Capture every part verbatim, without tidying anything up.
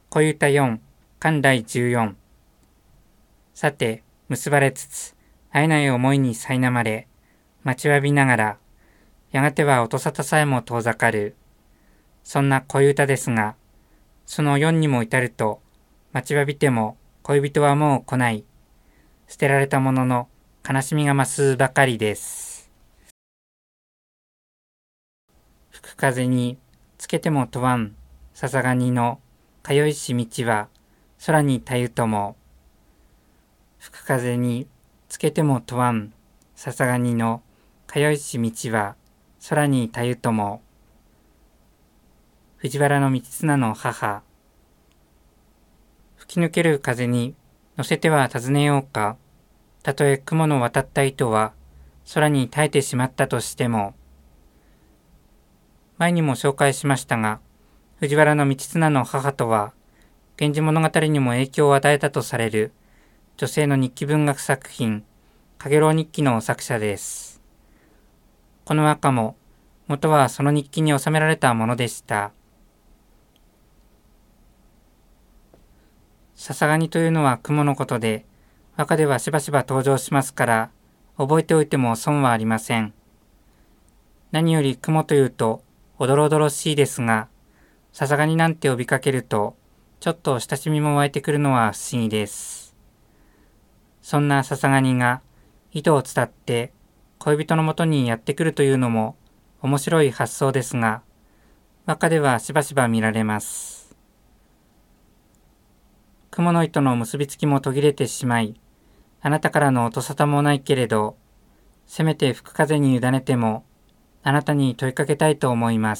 恋歌よん、巻だいじゅうよん。さて、結ばれつつ、会えない思いに苛まれ、待ちわびながら、やがては音沙汰さえも遠ざかる。そんな恋歌ですが、そのよんにも至ると、待ちわびても恋人はもう来ない。捨てられたものの悲しみが増すばかりです。吹く風につけても問わん、笹ガニの通いし道は空にたゆとも。吹く風につけても問わん、笹ガニの通いし道は空にたゆとも。藤原道綱の母。吹き抜ける風に乗せては尋ねようか。たとえ雲の渡った糸は空に耐えてしまったとしても。前にも紹介しましたが、藤原道綱の母とは、源氏物語にも影響を与えたとされる女性の日記文学作品、かげろう日記の作者です。この和歌も、元はその日記に収められたものでした。笹ガニというのは雲のことで、和歌ではしばしば登場しますから、覚えておいても損はありません。何より雲というと、おどろおどろしいですが、笹ガニなんて呼びかけると、ちょっと親しみも湧いてくるのは不思議です。そんな笹ガニが、糸を伝って恋人のもとにやってくるというのも面白い発想ですが、和歌ではしばしば見られます。雲の糸の結びつきも途切れてしまい、あなたからの音沙汰もないけれど、せめて吹く風に委ねても、あなたに問いかけたいと思います。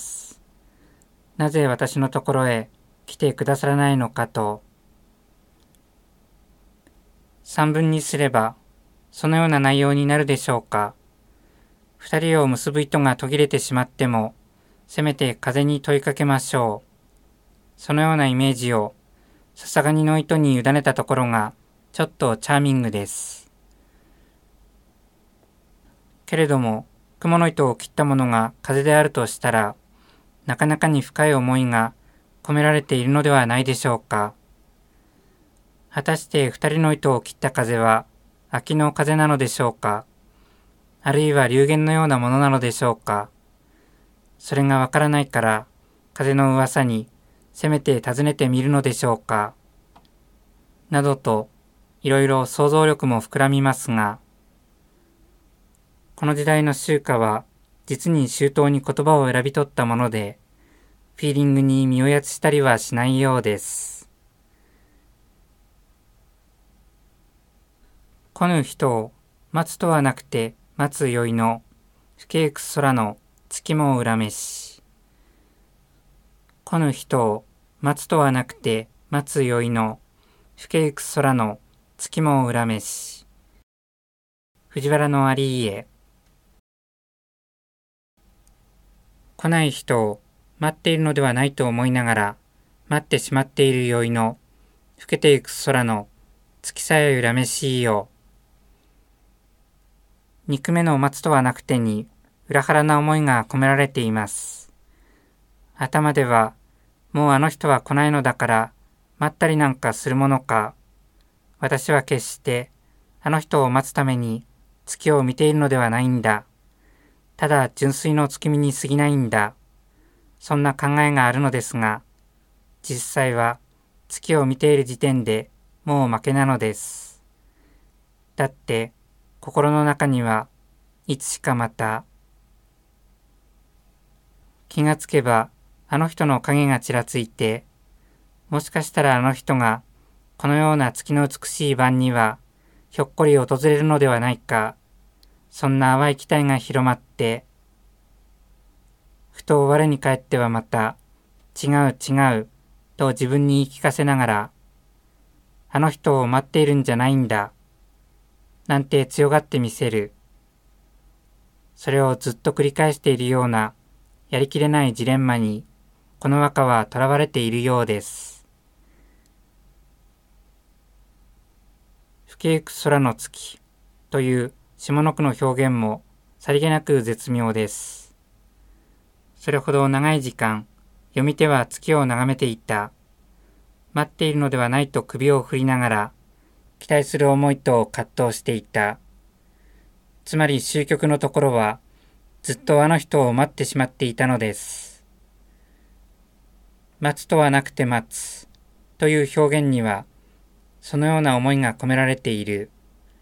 なぜ私のところへ来てくださらないのかと。三文にすれば、そのような内容になるでしょうか。二人を結ぶ糸が途切れてしまっても、せめて風に問いかけましょう。そのようなイメージを、笹ガニの糸に委ねたところが、ちょっとチャーミングです。けれども、雲の糸を切ったものが風であるとしたら、なかなかに深い思いが込められているのではないでしょうか。果たして二人の糸を切った風は、秋の風なのでしょうか。あるいは流言のようなものなのでしょうか。それがわからないから、風の噂にせめて尋ねてみるのでしょうか。などと、いろいろ想像力も膨らみますが、この時代の集歌は、実に周到に言葉を選び取ったもので、フィーリングに身をやつしたりはしないようです。来ぬ人を待つとはなくて待つ宵の、ふけゆく空の月も恨めし。来ぬ人を待つとはなくて待つ宵の、ふけゆく空の月も恨めし。藤原の有家。来ない人を待っているのではないと思いながら、待ってしまっている宵の、更けてゆく空の月さえ恨めしいよ。憎めの待つとはなくてに、裏腹な思いが込められています。頭では、もうあの人は来ないのだから、待ったりなんかするものか。私は決して、あの人を待つために月を見ているのではないんだ。ただ純粋の月見に過ぎないんだ。そんな考えがあるのですが、実際は月を見ている時点でもう負けなのです。だって、心の中にはいつしかまた、気がつけばあの人の影がちらついて、もしかしたらあの人がこのような月の美しい晩にはひょっこり訪れるのではないか、そんな淡い期待が広まって、ふと我に返ってはまた、違う違うと自分に言い聞かせながら、あの人を待っているんじゃないんだ、なんて強がってみせる。それをずっと繰り返しているような、やりきれないジレンマに、この和歌は囚われているようです。ふけゆく空の月という下の句の表現もさりげなく絶妙です。それほど長い時間、読み手は月を眺めていた。 待っているのではないと首を振りながら、期待する思いと葛藤していた。つまり終局のところは、ずっとあの人を待ってしまっていたのです。待つとはなくて待つという表現には、そのような思いが込められている。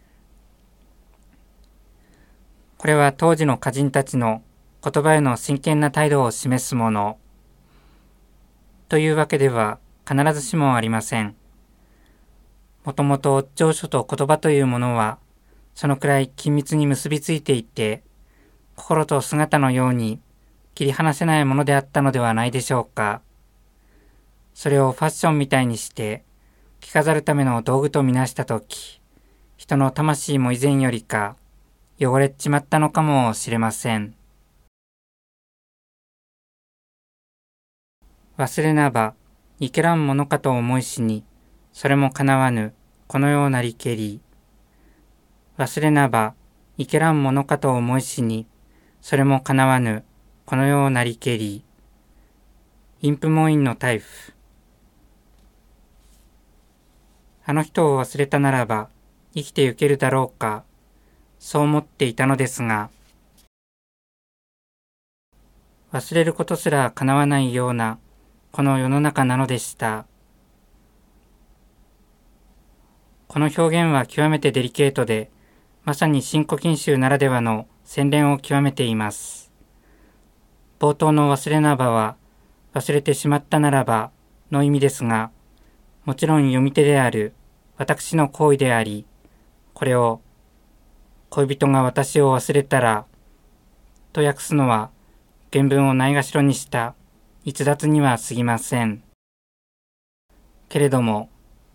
これは当時の歌人たちの言葉への真剣な態度を示すもの。というわけでは必ずしもありません。もともと情緒と言葉というものは、そのくらい緊密に結びついていて、心と姿のように切り離せないものであったのではないでしょうか。それをファッションみたいにして着飾るための道具とみなしたとき、人の魂も以前よりか汚れちまったのかもしれません。忘れなばいけらんものかと思いしに、それもかなわぬこのようなりけり。忘れなばいけらんものかと思いしに、それもかなわぬこのようなりけり。インプモインのタイプ。あの人を忘れたならば生きてゆけるだろうか、そう思っていたのですが、忘れることすら叶わないようなこの世の中なのでした。この表現は極めてデリケートで、まさに新古今集ならではの洗練を極めています。冒頭の忘れなばは、忘れてしまったならばの意味ですが、もちろん読み手である私の行為であり、これを恋人が私を忘れたらと訳すのは原文をないがしろにした逸脱には過ぎません。けれども、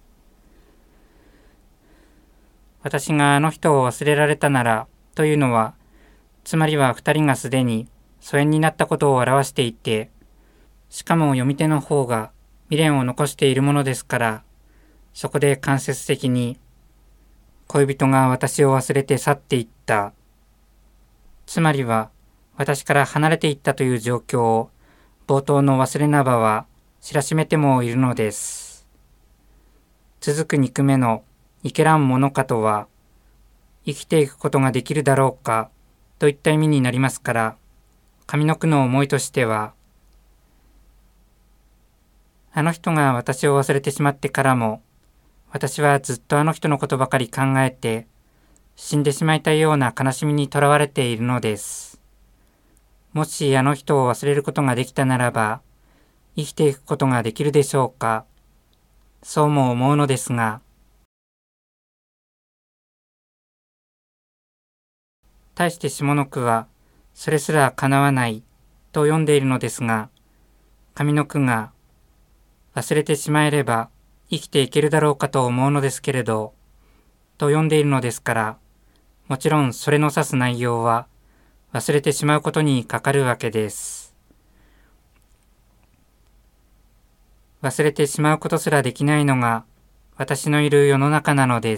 私があの人を忘れられたならというのは、つまりは二人がすでに疎遠になったことを表していて、しかも読み手の方が未練を残しているものですから、そこで間接的に恋人が私を忘れて去っていった、つまりは私から離れていったという状況を冒頭の忘れなばは知らしめてもいるのです。続く肉目のいけらんものかとは、生きていくことができるだろうかといった意味になりますから、上の句の思いとしては、あの人が私を忘れてしまってからも、私はずっとあの人のことばかり考えて、死んでしまいたいような悲しみにとらわれているのです。もしあの人を忘れることができたならば、生きていくことができるでしょうか。そうも思うのですが、対して下の句は、それすら叶わないと読んでいるのですが、上の句が、忘れてしまえれば生きていけるだろうかと思うのですけれど、と読んでいるのですから、もちろんそれの指す内容は忘れてしまうことにかかるわけです。忘れてしまうことすらできないのが私のいる世の中なのです。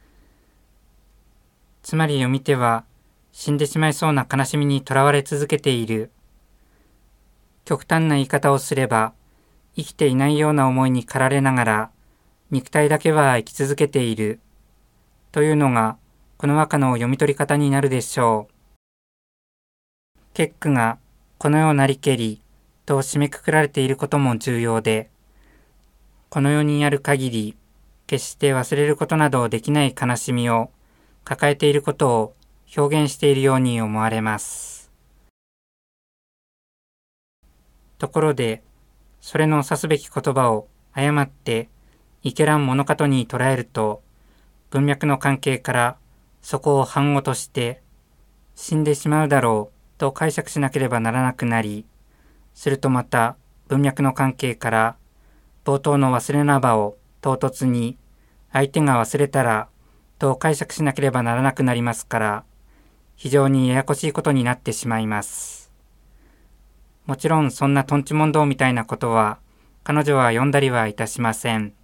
つまり読み手は死んでしまいそうな悲しみにとらわれ続けている。極端な言い方をすれば、生きていないような思いに駆られながら、肉体だけは生き続けている。というのが、この和歌の読み取り方になるでしょう。結句が、この世なりけり、と締めくくられていることも重要で、この世にある限り、決して忘れることなどできない悲しみを抱えていることを表現しているように思われます。ところで、それの指すべき言葉を誤っていけらんものかとに捉えると、文脈の関係からそこを反語として死んでしまうだろうと解釈しなければならなくなり、するとまた文脈の関係から冒頭の忘れなばを唐突に相手が忘れたらと解釈しなければならなくなりますから、非常にややこしいことになってしまいます。もちろんそんなとんち問答みたいなことは彼女は読んだりはいたしません。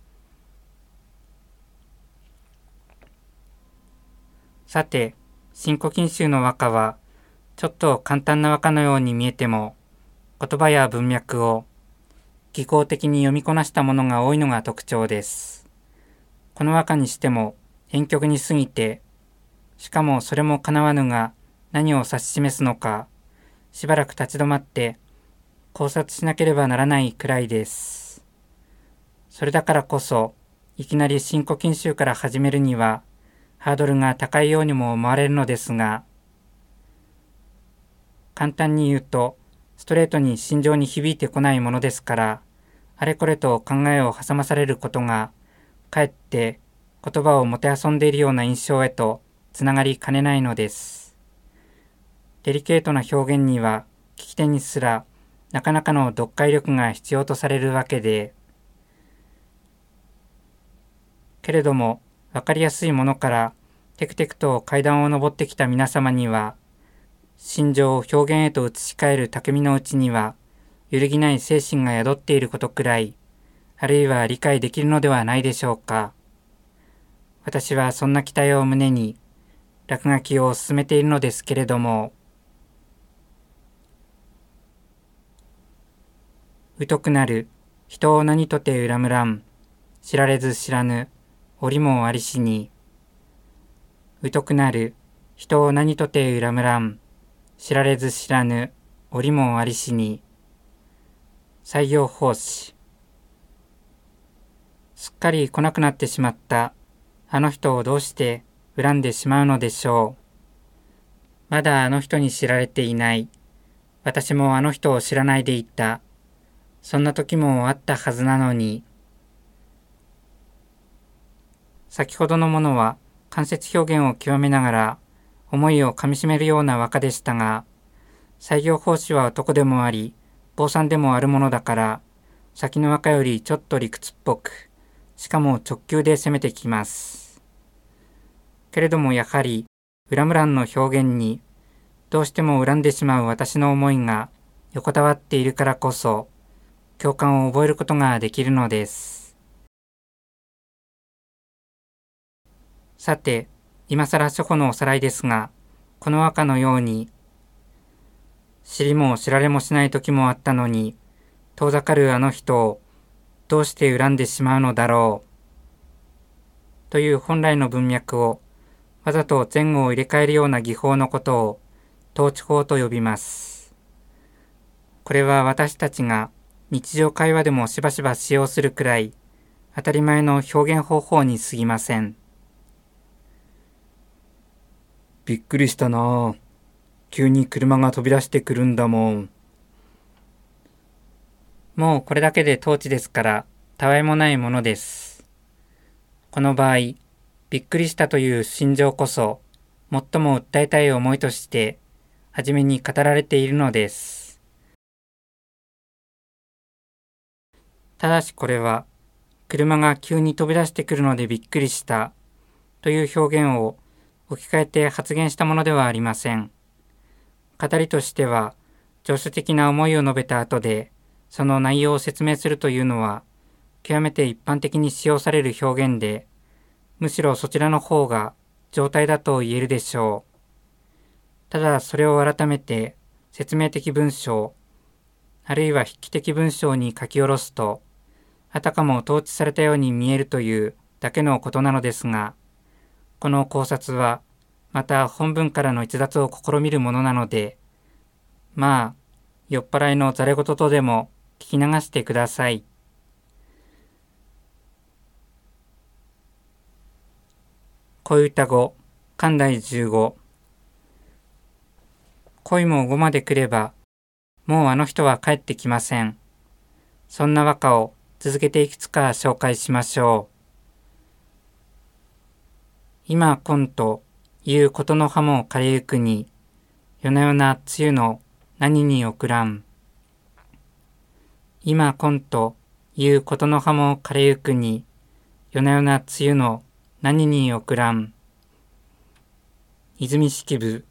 さて、新古今集の和歌はちょっと簡単な和歌のように見えても、言葉や文脈を技巧的に読みこなしたものが多いのが特徴です。この和歌にしても婉曲に過ぎて、しかもそれも叶わぬが何を指し示すのか、しばらく立ち止まって考察しなければならないくらいです。それだからこそ、いきなり新古今集から始めるには、ハードルが高いようにも思われるのですが、簡単に言うと、ストレートに心情に響いてこないものですから、あれこれと考えを挟まされることが、かえって言葉をもてあそんでいるような印象へとつながりかねないのです。デリケートな表現には、聞き手にすらなかなかの読解力が必要とされるわけで、けれども、わかりやすいものからテクテクと階段を上ってきた皆様には、心情を表現へと移し替える巧みのうちには、揺るぎない精神が宿っていることくらい、あるいは理解できるのではないでしょうか。私はそんな期待を胸に、落書きを進めているのですけれども、疎くなる人を何とて恨むらん、知られず知らぬ折もありしに。疎くなる人を何とて恨むらん、知られず知らぬ折もありしに。採用奉仕。すっかり来なくなってしまったあの人をどうして恨んでしまうのでしょう。まだあの人に知られていない。私もあの人を知らないでいた。そんな時もあったはずなのに。先ほどのものは間接表現を極めながら思いをかみしめるような和歌でしたが、採用奉仕は男でもあり、坊さんでもあるものだから、先の和歌よりちょっと理屈っぽく、しかも直球で攻めてきます。けれどもやはり、恨むらんの表現に、どうしても恨んでしまう私の思いが横たわっているからこそ、共感を覚えることができるのです。さて、今更初歩のおさらいですが、この和歌のように、知りも知られもしない時もあったのに、遠ざかるあの人をどうして恨んでしまうのだろう。という本来の文脈をわざと前後を入れ替えるような技法のことを統治法と呼びます。これは私たちが日常会話でもしばしば使用するくらい当たり前の表現方法に過ぎません。びっくりしたな。急に車が飛び出してくるんだもん。もうこれだけで統治ですから、たわいもないものです。この場合、びっくりしたという心情こそ、最も訴えたい思いとして、はじめに語られているのです。ただしこれは、車が急に飛び出してくるのでびっくりしたという表現を置き換えて発言したものではありません。語りとしては、上書的な思いを述べた後で、その内容を説明するというのは、極めて一般的に使用される表現で、むしろそちらの方が常態だと言えるでしょう。ただそれを改めて説明的文章、あるいは筆記的文章に書き下ろすと、あたかも統治されたように見えるというだけのことなのですが、この考察は、また本文からの逸脱を試みるものなので、まあ、酔っ払いのざれ言とでも聞き流してください。恋歌語、漢第じゅうご。恋もごまで来れば、もうあの人は帰ってきません。そんな和歌を続けていくつか紹介しましょう。今今ということの葉も枯れゆくに、夜な夜な梅雨の何に送らん。今今ということの葉も枯れゆくに、夜な夜な梅雨の何に送らん。泉式部。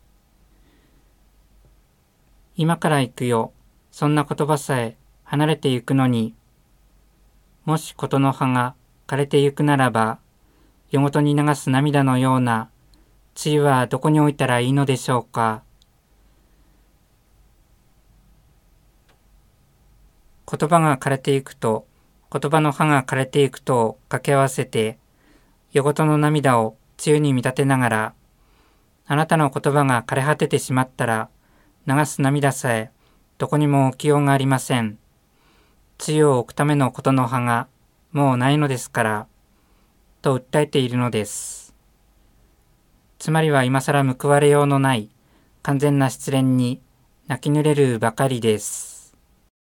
今から行くよ。そんな言葉さえ離れてゆくのに、もしことの葉が枯れてゆくならば、夜ごとに流す涙のような梅雨はどこに置いたらいいのでしょうか。 言葉が枯れていくと、言葉の葉が枯れていくとを掛け合わせて、夜ごとの涙を梅雨に見立てながら、あなたの言葉が枯れ果ててしまったら、流す涙さえどこにも置きようがありません。梅雨を置くためのことの葉がもうないのですから、と訴えているのです。つまりは今更報われようのない完全な失恋に泣き濡れるばかりです。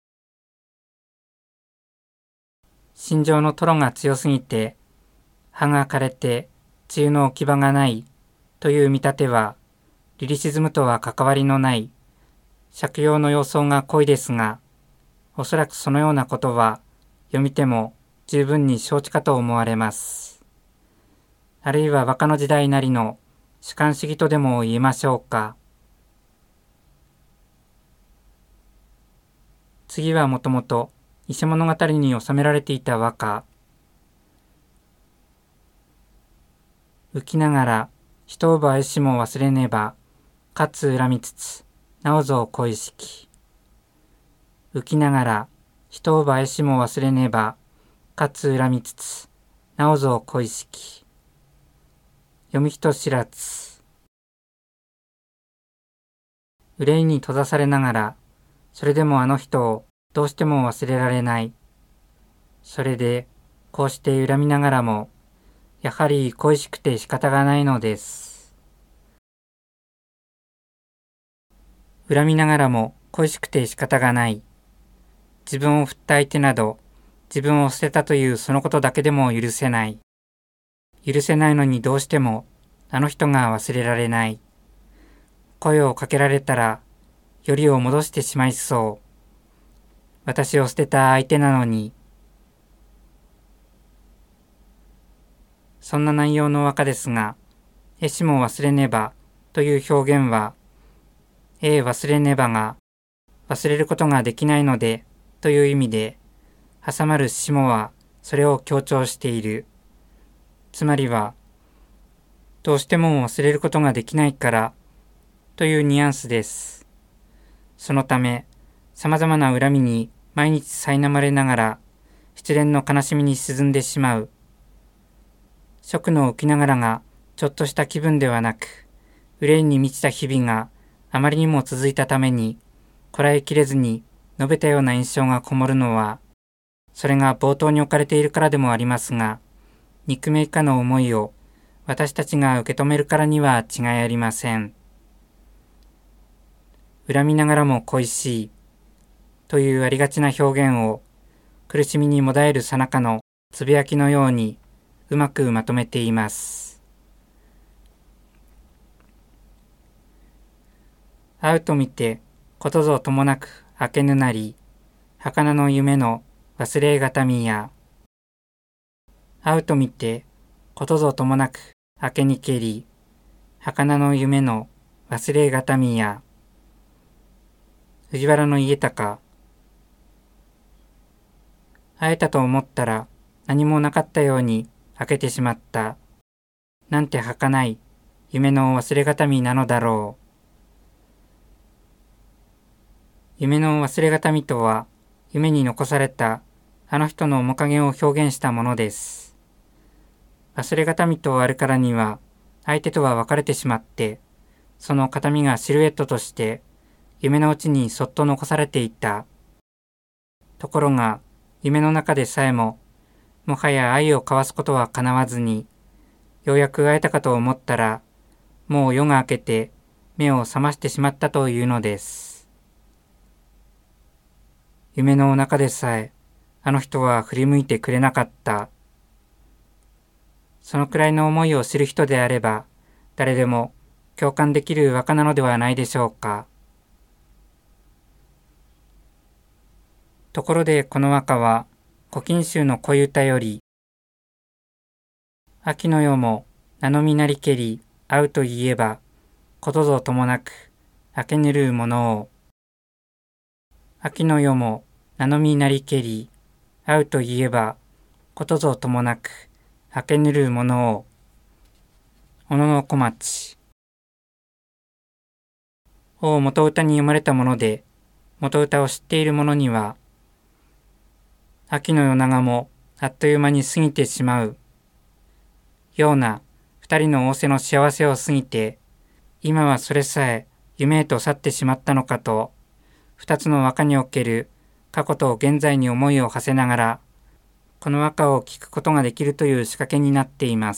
心情のトロが強すぎて、葉が枯れて梅雨の置き場がないという見立ては、リリシズムとは関わりのない借用の様相が濃いですが、おそらくそのようなことは読み手も十分に承知かと思われます。あるいは和歌の時代なりの主観主義とでも言えましょうか。次はもともと伊勢物語に収められていた和歌。浮きながら人をばえしも忘れねば、かつ恨みつつ、なおぞ恋しき。浮きながら人をばえしも忘れねば、かつ恨みつつ、なおぞ恋しき。読み人知らず。憂いに閉ざされながら、それでもあの人をどうしても忘れられない。それで、こうして恨みながらも、やはり恋しくて仕方がないのです。恨みながらも恋しくて仕方がない。自分を振った相手など、自分を捨てたというそのことだけでも許せない。許せないのにどうしても、あの人が忘れられない。声をかけられたら、よりを戻してしまいそう。私を捨てた相手なのに。そんな内容の和歌ですが、えしも忘れねばという表現は、ええ忘れねばが忘れることができないのでという意味で、挟まるしもはそれを強調している。つまりは、どうしても忘れることができないからというニュアンスです。そのため、様々な恨みに毎日苛まれながら、失恋の悲しみに沈んでしまう。食の浮きながらがちょっとした気分ではなく、憂いに満ちた日々があまりにも続いたために、こらえきれずに述べたような印象がこもるのは、それが冒頭に置かれているからでもありますが、憎め以下の思いを私たちが受け止めるからには違いありません。恨みながらも恋しいというありがちな表現を苦しみにもだえるさなかのつぶやきのようにうまくまとめています。会うと見てことぞともなく明けぬなり、儚の夢の忘れがたみや。会うと見てことぞともなく明けにけり、儚の夢の忘れがたみや。藤原の家高。会えたと思ったら何もなかったように明けてしまった。なんて儚い夢の忘れがたみなのだろう。夢の忘れがたみとは、夢に残されたあの人の面影を表現したものです。忘れがたみとあるからには、相手とは別れてしまって、その形見がシルエットとして、夢のうちにそっと残されていた。ところが、夢の中でさえも、もはや愛を交わすことは叶わずに、ようやく会えたかと思ったら、もう夜が明けて目を覚ましてしまったというのです。夢の中でさえ、あの人は振り向いてくれなかった。そのくらいの思いを知る人であれば、誰でも共感できる和歌なのではないでしょうか。ところでこの和歌は、古今集の恋歌より、秋の夜も名のみなりけり、会うといえば、ことぞともなく、明けぬるものを。秋の夜も名のみなりけり、会うといえば、ことぞともなく、明けぬるものを。小野の小町。を元歌に読まれたもので、元歌を知っている者には、 秋の夜長もあっという間に過ぎてしまうような二人の仰せの幸せを過ぎて、今はそれさえ夢へと去ってしまったのかと、二つの和歌における過去と現在に思いを馳せながら、この和歌を聞くことができるという仕掛けになっています。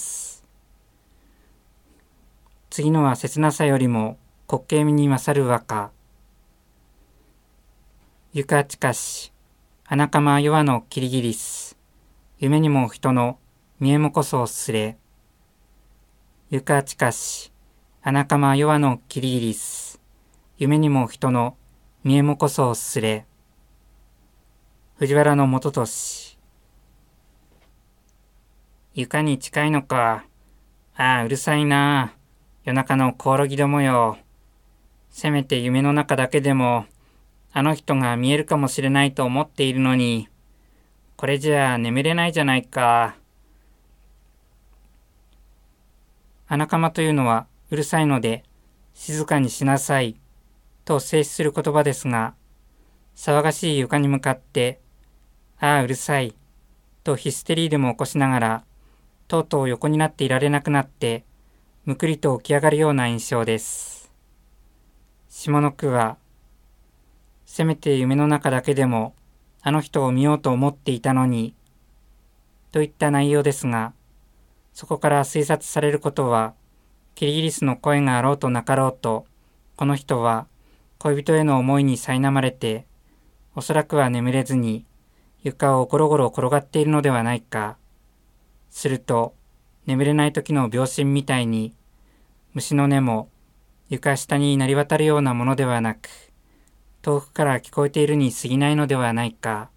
次のは切なさよりも滑稽味に勝る和歌。ゆか近し、穴釜弱のキリギリス。夢にも人の見えもこそすれ。ゆか近し、穴釜弱のキリギリス。夢にも人の見えもこそすれ。藤原の元俊。床に近いのか。ああ、うるさいな。夜中のコオロギどもよ。せめて夢の中だけでも、あの人が見えるかもしれないと思っているのに、これじゃあ眠れないじゃないか。穴釜というのはうるさいので、静かにしなさい、と制止する言葉ですが、騒がしい床に向かって、ああうるさい、とヒステリーでも起こしながら、とうとう横になっていられなくなって、むくりと起き上がるような印象です。下の句は、せめて夢の中だけでも、あの人を見ようと思っていたのに、といった内容ですが、そこから推察されることは、キリギリスの声があろうとなかろうと、この人は恋人への思いに苛まれて、おそらくは眠れずに床をゴロゴロ転がっているのではないか。すると、眠れない時の秒針みたいに、虫の音も床下に鳴り渡るようなものではなく、遠くから聞こえているに過ぎないのではないか。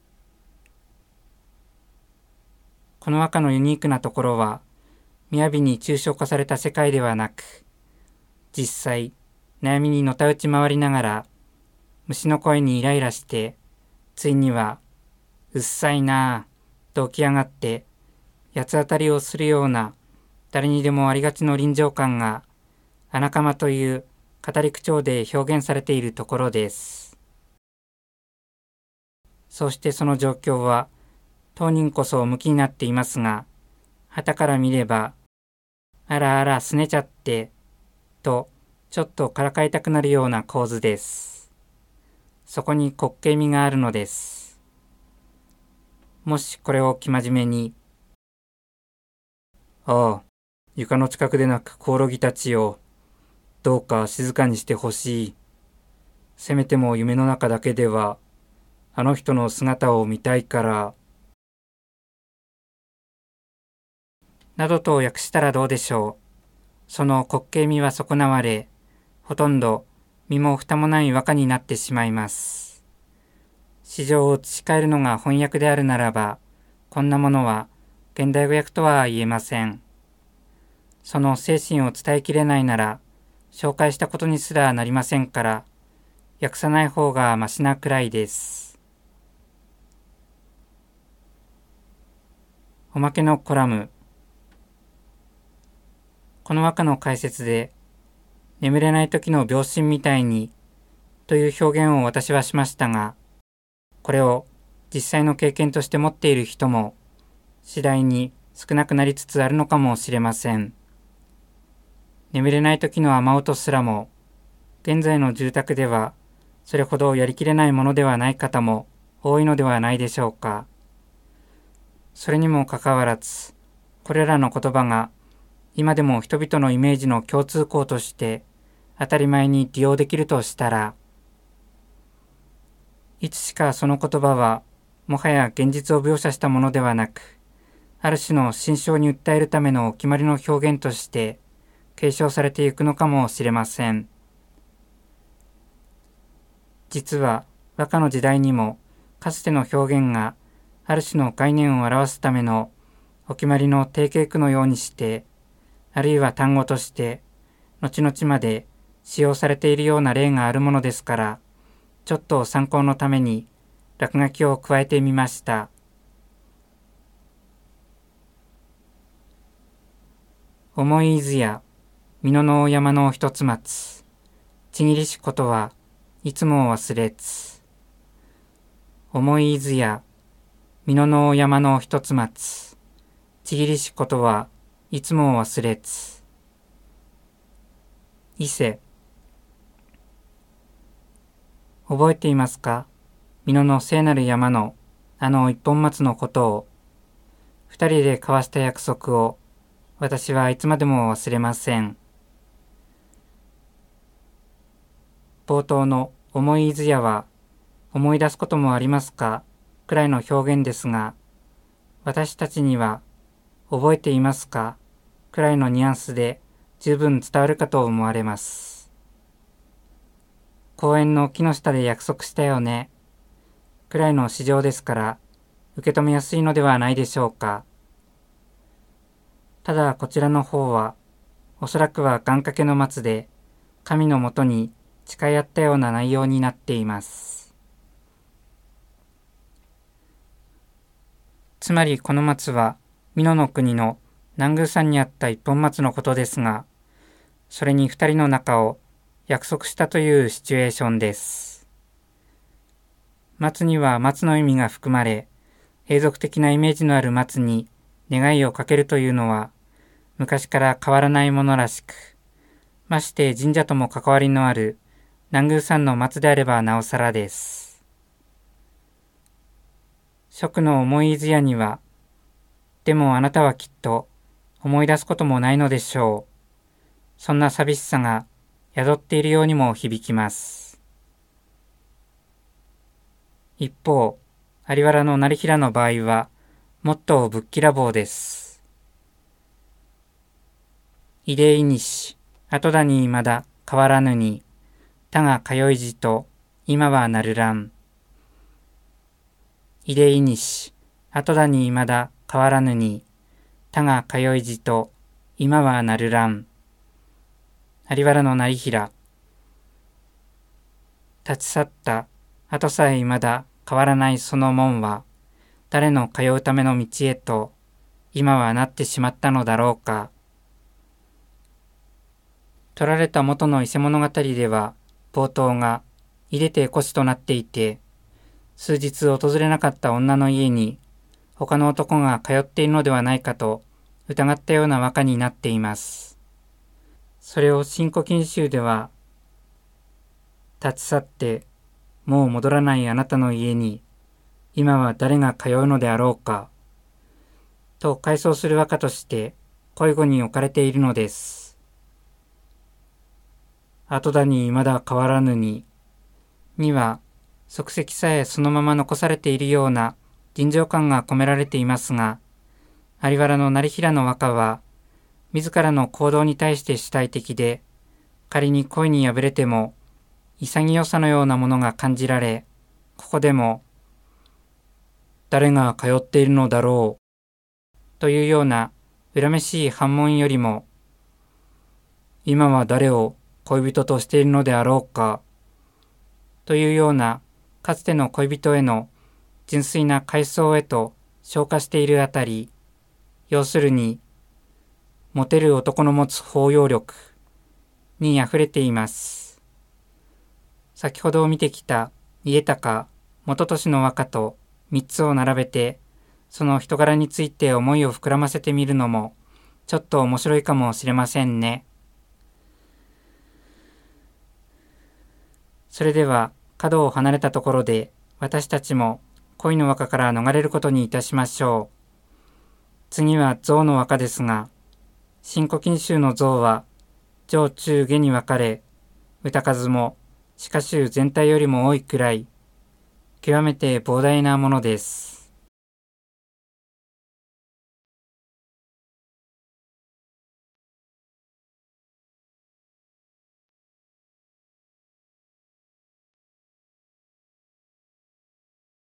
この和歌のユニークなところは、雅に抽象化された世界ではなく、実際、悩みにのたうち回りながら、虫の声にイライラして、ついには、うっさいなぁ、と起き上がって、八つ当たりをするような、誰にでもありがちの臨場感が、穴釜という語り口調で表現されているところです。そしてその状況は、当人こそ無気になっていますが、傍から見れば、あらあらすねちゃって、と、ちょっとからかいたくなるような構図です。そこに滑稽味があるのです。もしこれを生真面目に、ああ、床の近くでなくコオロギたちよ、どうか静かにしてほしい。せめても夢の中だけでは、あの人の姿を見たいから、などと訳したらどうでしょう。その滑稽味は損なわれ、ほとんど身も蓋もない和歌になってしまいます。史上を培えるのが翻訳であるならば、こんなものは現代語訳とは言えません。その精神を伝えきれないなら、紹介したことにすらなりませんから、訳さない方がましなくらいです。おまけのコラム。この和歌の解説で、眠れない時の秒針みたいにという表現を私はしましたが、これを実際の経験として持っている人も次第に少なくなりつつあるのかもしれません。眠れない時の雨音すらも、現在の住宅ではそれほどやりきれないものではない方も多いのではないでしょうか。それにもかかわらず、これらの言葉が今でも人々のイメージの共通項として当たり前に利用できるとしたら、いつしかその言葉はもはや現実を描写したものではなく、ある種の心象に訴えるためのお決まりの表現として継承されていくのかもしれません。実は和歌の時代にもかつての表現がある種の概念を表すためのお決まりの定型句のようにして、あるいは単語として後々まで使用されているような例があるものですから、ちょっと参考のために落書きを加えてみました。思い伊豆や美濃の山の一つ松、ちぎりしことはいつも忘れつ。思い伊豆や美濃の山の一つ松。ちぎりしことはいつも忘れつ。伊勢。覚えていますか？美濃の聖なる山のあの一本松のことを。二人で交わした約束を私はいつまでも忘れません。冒頭の思い出やは思い出すこともありますかくらいの表現ですが、私たちには覚えていますかくらいのニュアンスで十分伝わるかと思われます。公園の木の下で約束したよねくらいの市場ですから受け止めやすいのではないでしょうか。ただこちらの方はおそらくは願掛けの松で神のもとに誓い合ったような内容になっています。つまりこの松は美濃の国の南宮山にあった一本松のことですが、それに二人の仲を約束したというシチュエーションです。松には松の意味が含まれ、永続的なイメージのある松に願いをかけるというのは昔から変わらないものらしく、まして神社とも関わりのある南宮山の松であればなおさらです。蜀の思い出屋には、でもあなたはきっと思い出すこともないのでしょう。そんな寂しさが宿っているようにも響きます。一方、有原の成平の場合は、もっとぶっきらぼうです。いでいにし、後だにまだ変わらぬに、他が通いじと、今はなるらん。いでいにし、後だにまだ変わらぬに、他が通いじと、今はなるらん。有原の成平。立ち去った後さえ未だ変わらないその門は、誰の通うための道へと、今はなってしまったのだろうか。取られた元の伊勢物語では、冒頭が入れて腰となっていて、数日訪れなかった女の家に他の男が通っているのではないかと疑ったような和歌になっています。それを新古今集では、立ち去ってもう戻らないあなたの家に今は誰が通うのであろうかと回想する和歌として恋語に置かれているのです。後だにまだ変わらぬにには足跡さえそのまま残されているような臨場感が込められていますが、有原の成平の和歌は自らの行動に対して主体的で、仮に恋に破れても潔さのようなものが感じられ、ここでも誰が通っているのだろうというような恨めしい反問よりも、今は誰を恋人としているのであろうかというようなかつての恋人への純粋な回想へと昇華しているあたり、要するにモテる男の持つ包容力にあふれています。先ほど見てきた家高、元俊の和歌と三つを並べて、その人柄について思いを膨らませてみるのもちょっと面白いかもしれませんね。それでは角を離れたところで私たちも恋の和歌から逃れることにいたしましょう。次は象の和歌ですが、新古今集の象は上中下に分かれ、歌数も詩歌集全体よりも多いくらい極めて膨大なものです。